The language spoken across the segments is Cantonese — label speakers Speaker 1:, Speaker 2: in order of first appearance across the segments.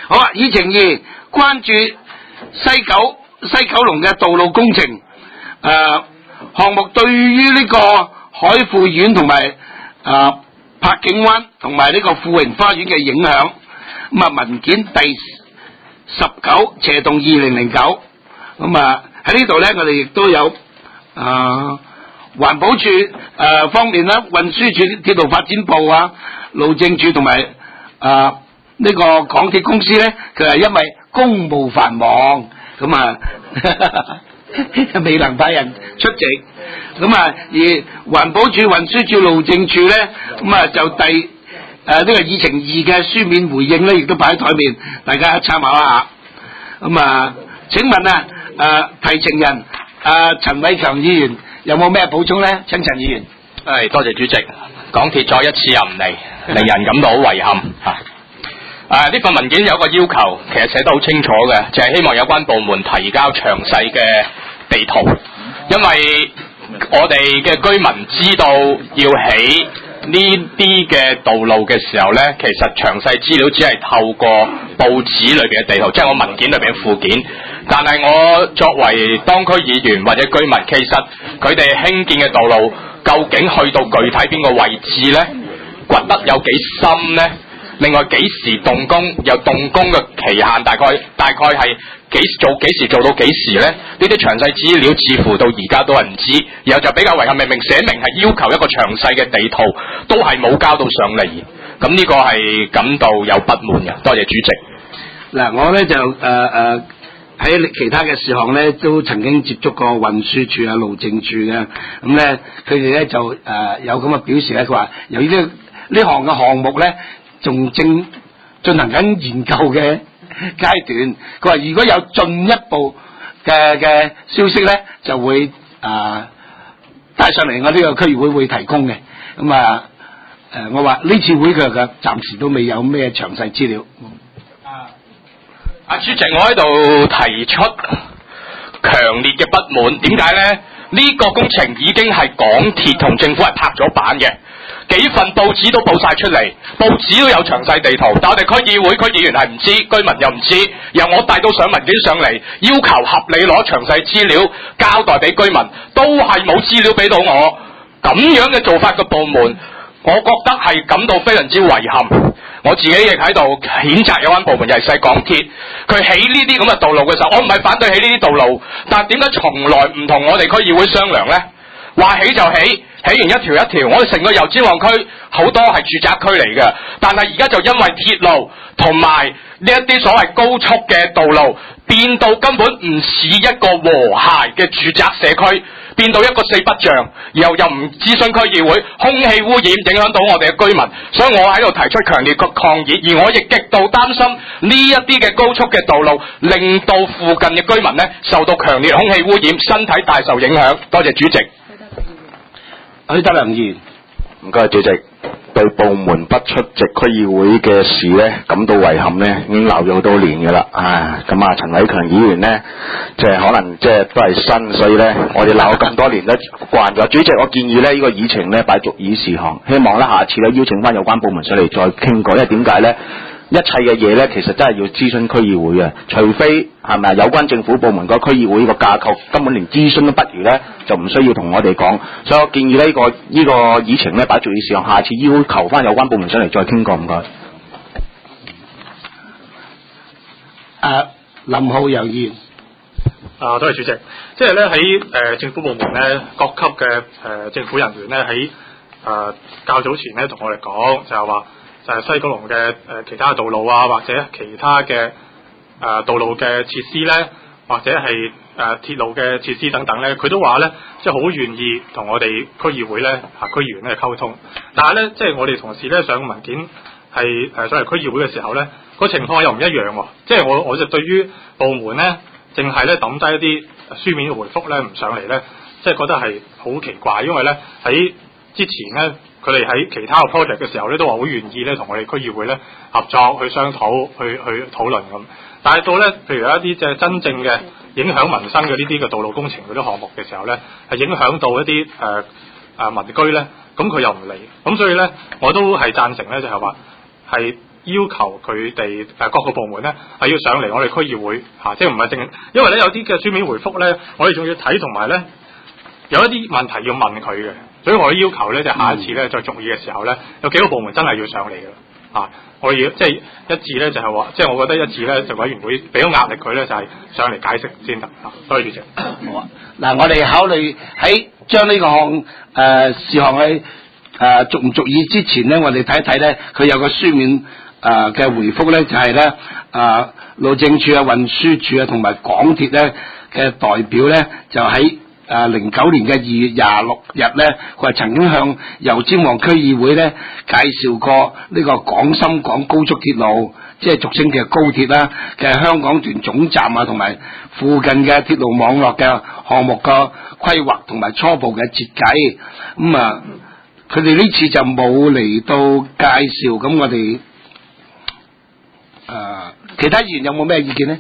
Speaker 1: 好啊，議程2關注西九龍嘅道路工程項目對於呢個海富苑同埋柏景灣同埋呢個富榮花園嘅影響。咁啊，文件第19/2009。咁啊喺呢度咧，我哋亦都有環保署方面啦，運輸署鐵路發展部啊、路政署同埋呢個港鐵公司咧，佢係因為公務繁忙，咁啊未能派人出席。咁啊，而環保署、運輸署、路政署咧，咁啊就呢個議程2嘅書面回應咧，亦都擺喺台面，大家參考一下。咁啊，請問提呈人陳偉強議員有冇咩補充咧？請陳議員。
Speaker 2: 多謝主席。港鐵再一次又唔嚟，令人感到好遺憾呢份文件有個要求，其實寫得好清楚嘅，就係希望有關部門提交詳細嘅地圖，因為我哋嘅居民知道要起呢啲嘅道路嘅時候呢，其實詳細資料只係透過報紙裏邊嘅地圖，即係我文件裏邊嘅附件。但係我作為當區議員或者居民，其實佢哋興建嘅道路究竟去到具體邊個位置呢？掘得有幾深呢？另外幾時動工？有動工嘅期限大概係幾時做到幾時呢？呢啲詳細資料似乎到而家都係唔知，然後就比較遺憾，明明寫明係要求一個詳細嘅地圖，都係冇交到上嚟。咁呢個係感到有不滿嘅。多謝主席。
Speaker 1: 嗱，我咧就喺其他嘅事項咧，都曾經接觸過運輸署啊、路政署嘅，咁咧佢哋咧就有咁嘅表示咧，佢話由於呢項嘅項目咧，仲正進行緊研究嘅階段，佢話如果有進一步嘅消息咧，就會帶上嚟我呢個區議會會提供嘅。咁我話呢次會佢嘅暫時都未有咩詳細資料。
Speaker 2: 主席，我喺度提出強烈嘅不滿，點解呢？呢個工程已經係港鐵同政府係拍咗板嘅，幾份報紙都報晒出嚟，報紙都有詳細地圖，但我哋區議會區議員係唔知，居民又唔知，由我帶到上文件上嚟，要求合理攞詳細資料交代俾居民，都係冇資料俾到我，咁樣嘅做法嘅部門，我覺得係感到非常之遺憾。我自己亦喺度譴責有關部門，尤其係港鐵，佢起呢啲咁嘅道路嘅時候，我唔係反對起呢啲道路，但係點解從來唔同我哋區議會商量呢？話起就起完一條一條，我哋成個油尖旺區好多係住宅區嚟嘅，但係而家就因為鐵路同埋呢一啲所謂高速嘅道路，變到根本唔似一個和諧嘅住宅社區，變到一個四不像，又唔諮詢區議會，空氣污染影響到我哋嘅居民，所以我喺度提出強烈嘅抗議，而我亦極度擔心呢一啲嘅高速嘅道路，令到附近嘅居民呢受到強烈空氣污染，身體大受影響。多謝主席。
Speaker 1: 許德良議員，
Speaker 3: 唔該主席。對部門不出席區議會嘅事呢感到遺憾呢，已經鬧咗好多年㗎啦。咁啊，陳偉強議員呢，即係可能即係都係新，所以呢，我哋鬧咗咁多年都慣咗。主席，我建議呢，呢個議程呢擺續議事項，希望呢下次呢邀請翻有關部門上嚟再傾過，因為點解呢？一切嘅嘢呢，其實真係要諮詢區議會嘅，除非係咪有關政府部門個區議會個架構根本連諮詢都不如呢，就唔需要同我哋講。所以我建議呢個議程呢擺續議事項，下次要求翻有關部門上嚟再傾過。唔該。
Speaker 1: 林浩洋議員。
Speaker 4: 多謝主席。即係咧喺政府部門咧，各級嘅政府人員咧喺較早前咧同我哋講，就係話就係西九龍嘅其他道路啊，或者其他嘅道路嘅設施咧，或者係鐵路嘅設施等等咧，佢都話咧，即係好願意同我哋區議會咧區議員咧溝通。但係咧，即係我哋同事咧上文件係上嚟區議會嘅時候咧，個情況又唔一樣喎。即係我就對於部門咧，淨係咧抌低一啲書面嘅回覆咧唔上嚟咧，即係覺得係好奇怪，因為咧喺之前咧，佢哋喺其他嘅 project 嘅時候咧，都話好願意咧同我哋區議會咧合作去商討、去討論咁。但係到咧，譬如有一啲即係真正嘅影響民生嘅呢啲嘅道路工程嗰啲項目嘅時候咧，係影響到一啲民居咧，咁佢又唔理。咁所以咧，我都係贊成咧，就係話係要求佢哋各個部門咧係要上嚟我哋區議會即係唔係淨，因為咧有啲嘅書面回覆咧，我哋仲要睇，同埋咧有一啲問題要問佢嘅，所以我要求咧就下一次咧再續議嘅時候咧，有幾個部門真係要上嚟嘅我要即係一致咧就係話，即係我覺得一致咧就委員會俾咗壓力佢咧就係上嚟解釋先得多謝主席。
Speaker 1: 好啊，嗱，我哋考慮喺將呢個事項去續唔續議之前咧，我哋睇一睇咧，佢有個書面嘅回覆咧，就係咧路政署啊、運輸署啊同埋港鐵咧嘅代表咧，就喺09年嘅2月26日咧，佢係曾經向油尖旺區議會咧介紹過呢個廣深港高速鐵路，即係俗稱嘅高鐵啦嘅香港段總站啊，同埋附近嘅鐵路網絡嘅項目嘅規劃同埋初步嘅設計。咁佢哋呢次就冇嚟到介紹，咁我哋其他議員有冇咩意見呢？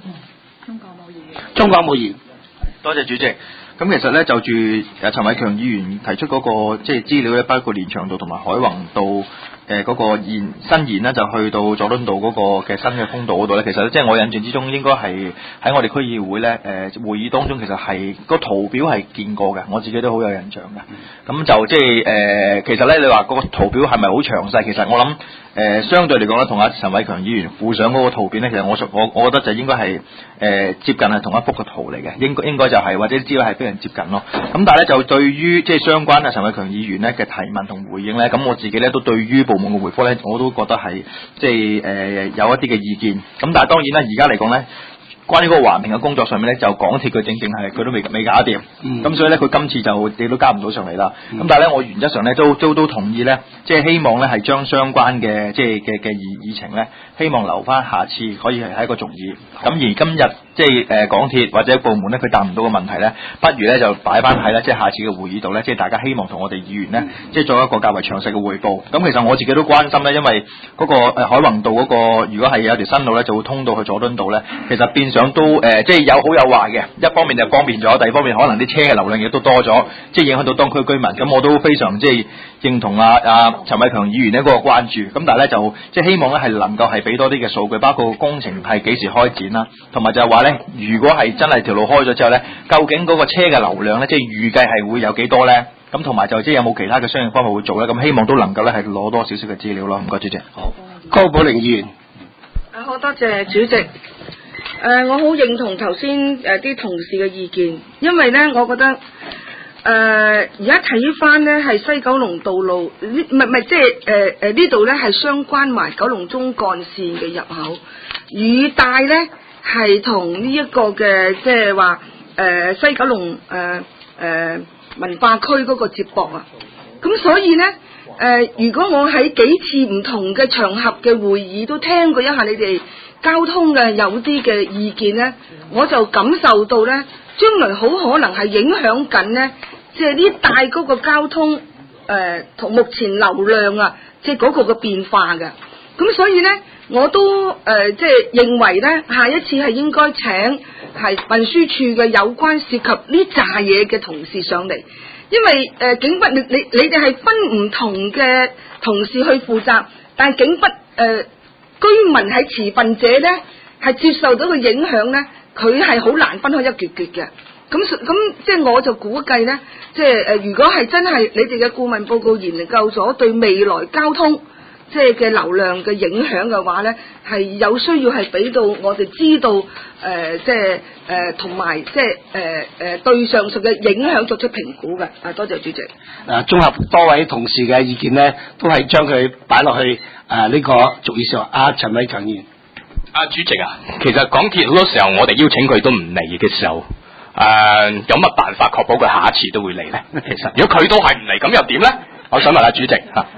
Speaker 1: 中國冇議員。
Speaker 5: 多謝主席。咁其實咧就住陳偉強議員提出嗰個即係資料咧，包括連翔道同埋海泓道嗰個伸延咧，就去到佐敦道嗰個嘅新嘅通道嗰度咧，其實即係我印象之中應該係喺我哋區議會咧會議當中，其實係個圖表係見過嘅，我自己都好有印象嘅。咁就即係其實咧你話嗰個圖表係咪好詳細？其實我諗相對嚟講咧，同阿陳偉強議員附上嗰個圖片咧，其實我覺得就應該係接近係同一幅嘅圖嚟嘅，應該就係或者資料係非常接近咯。咁但係咧就對於即係相關啊陳偉強議員咧嘅提問同回應咧，咁我自己咧都對於部門嘅回覆咧，我都覺得係即係有一啲嘅意見。咁但係當然啦，而家嚟講咧，關於嗰個環評嘅工作上面咧，就港鐵佢正係佢都未搞掂。咁所以咧，佢今次就亦都加唔到上嚟啦。咁但係咧，我原則上咧都同意咧，即係希望咧係將相關嘅即係嘅議程咧，希望留翻下次可以係一個續議。咁而今日即係港鐵或者部門咧，佢答唔到嘅問題咧，不如咧就擺翻喺咧即係下次嘅會議度咧，即係大家希望同我哋議員咧，即係做一個較為詳細嘅匯報。咁其實我自己都關心咧，因為嗰個海泓道嗰個如果係有條新路咧，就會通到去佐敦道咧，其實變相都即係有好有壞嘅。一方面就方便咗，第二方面可能啲車嘅流量亦都多咗，即係影響到當區居民。咁我都非常即係認同陳偉強議員呢嗰個關注。咁但係咧就即係希望咧係能夠係俾多啲嘅數據，包括工程係幾時開展啦，同埋就係話咧，如果係真係條路開咗之後咧，究竟嗰個車嘅流量咧，即係預計係會有幾多咧？咁同埋就即係有冇其他嘅相應方法會做咧？咁希望都能夠咧係攞多少少嘅資料咯。唔該主席。
Speaker 1: 好，高寶玲議員。
Speaker 6: 好多謝主席。我好認同頭先啲同事嘅意見，因為咧，我覺得而家睇翻咧係西九龍道路唔係即係呢度咧係相關埋九龍中幹線嘅入口，語帶咧係同呢一個嘅即係話西九龍文化區嗰個接駁啊，咁所以咧如果我喺幾次唔同嘅場合嘅會議都聽過一下你哋交通嘅有啲嘅意見咧，我就感受到咧，將來好可能係影響緊咧，即係呢帶嗰個交通同目前流量啊，即係嗰個嘅變化嘅。咁所以咧，我都即係認為咧，下一次係應該請係運輸處嘅有關涉及呢扎嘢嘅同事上嚟，因為警不你哋係分唔同嘅同事去負責，但係警不居民喺持份者咧係接受到個影響咧，佢係好難分開一橛橛嘅。咁即係我就估計咧，即係如果係真係你哋嘅顧問報告研究咗對未來交通即係嘅流量嘅影響嘅話咧，係有需要係俾到我哋知道即係同埋即係對上述嘅影響作出評估嘅。多謝主席。
Speaker 1: 綜合多位同事嘅意見咧，都係將佢擺落去呢個俗語上。陳偉強議員。
Speaker 2: 主席啊，其實港鐵好多時候我哋邀請佢都唔嚟嘅時候，有乜辦法確保佢下一次都會嚟咧？其實如果佢都係唔嚟，咁又點咧？我想問下主席嚇。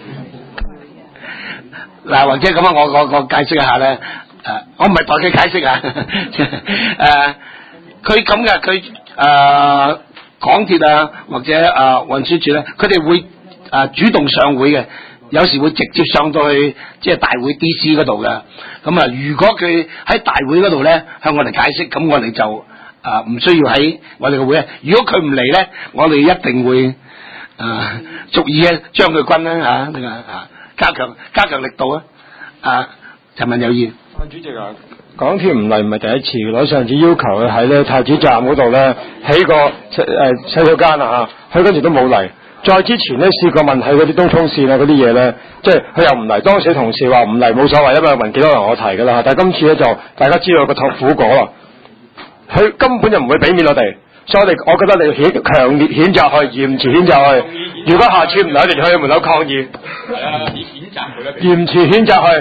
Speaker 1: 嗱，或者咁啊，我解釋一下咧。我唔係代佢解釋啊。佢咁嘅，佢港鐵啊，或者運輸署咧，佢哋會主動上會嘅，有時會直接上到去即係大會 D.C. 嗰度嘅。咁啊，如果佢喺大會嗰度咧向我哋解釋，咁我哋就唔需要喺我哋嘅會咧。如果佢唔嚟咧，我哋一定會逐意將佢軍啦加強力度啊！ 陳文有意。
Speaker 7: 主席啊，港鐵唔嚟唔係第一次嘅，我上次要求佢喺咧太子站嗰度咧起個洗手間啊嚇，佢跟住都冇嚟。再之前咧試過問起嗰啲東涌線啊嗰啲嘢咧，即係佢又唔嚟。當時同事話唔嚟冇所謂，因為文件都係我提㗎啦。但係今次咧就大家知道個痛苦果啦，佢根本就唔會俾面我哋，所以我覺得你要強烈譴責佢，嚴詞譴責佢。如果下次唔嚟，一定去門口抗議。
Speaker 2: 係啊，你譴責佢啦。
Speaker 7: 嚴詞譴責佢。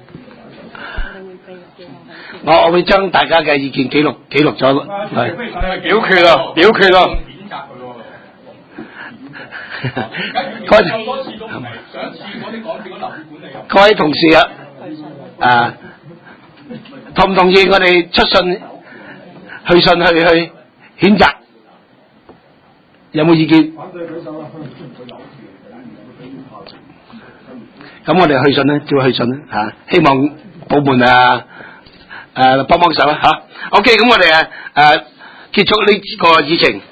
Speaker 1: 我會將大家嘅意見記錄咗，係
Speaker 7: 表決啦，表決啦。
Speaker 2: 譴責佢喎。
Speaker 1: 各位同事啊，同唔同意我哋出信去譴責？有冇意見？咁我哋去信咧，照去信咧嚇，希望部門幫幫手啦嚇。OK，咁我哋結束呢個議程。